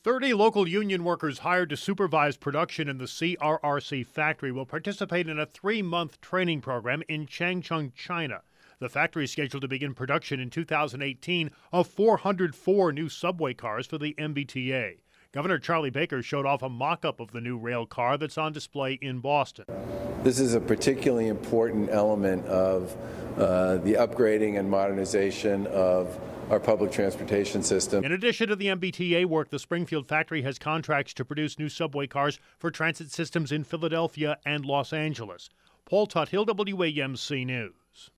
30 local union workers hired to supervise production in the CRRC factory will participate in a 3-month training program in Changchun, China. The factory is scheduled to begin production in 2018 of 404 new subway cars for the MBTA. Governor Charlie Baker showed off a mock-up of the new rail car that's on display in Boston. This is a particularly important element of the upgrading and modernization of our public transportation system. In addition to the MBTA work, the Springfield factory has contracts to produce new subway cars for transit systems in Philadelphia and Los Angeles. Paul Tuthill, WAMC News.